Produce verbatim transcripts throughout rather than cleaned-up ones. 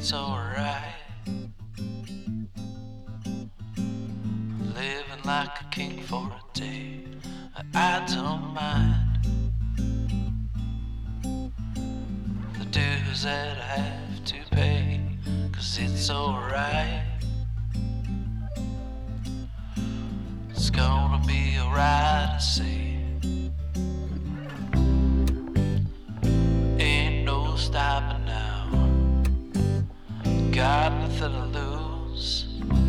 it's alright. Living like a king for a day, I don't mind the dues that I have to pay, 'cause it's alright. It's gonna be alright, I say. Ain't no stopping now, got nothing to lose.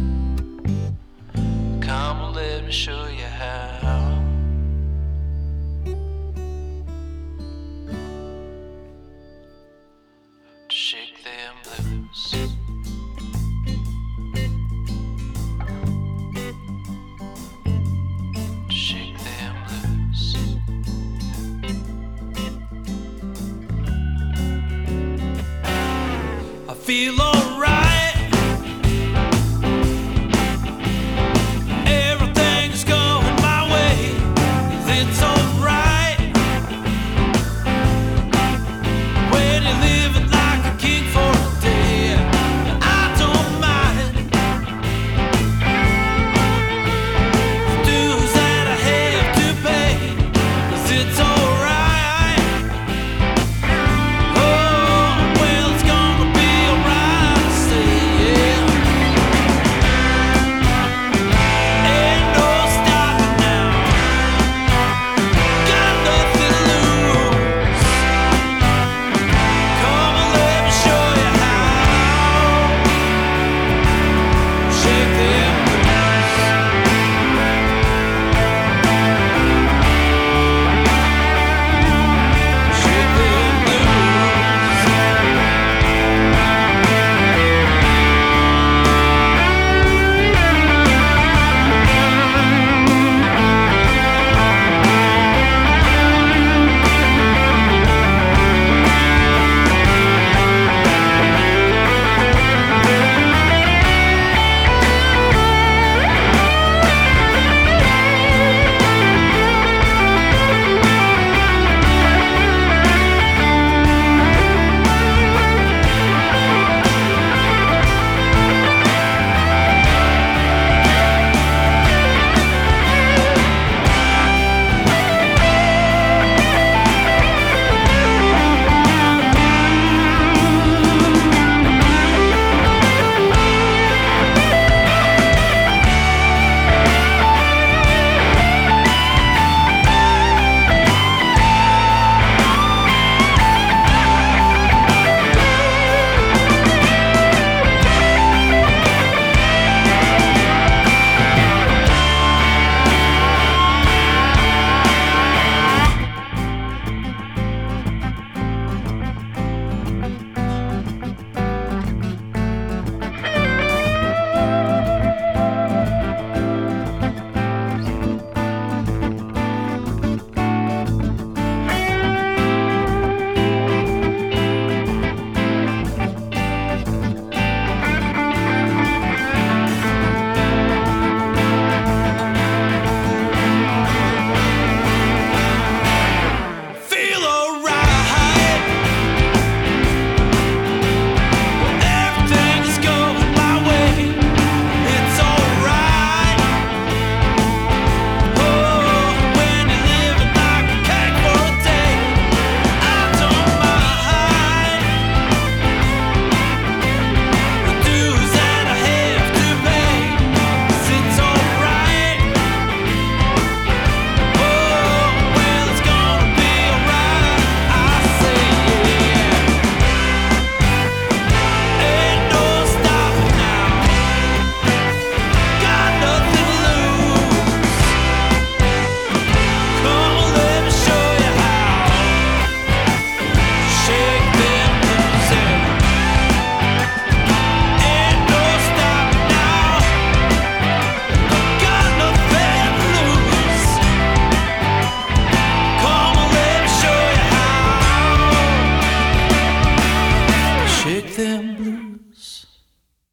Come and let me show you how. To shake them blues. To shake them blues. I feel all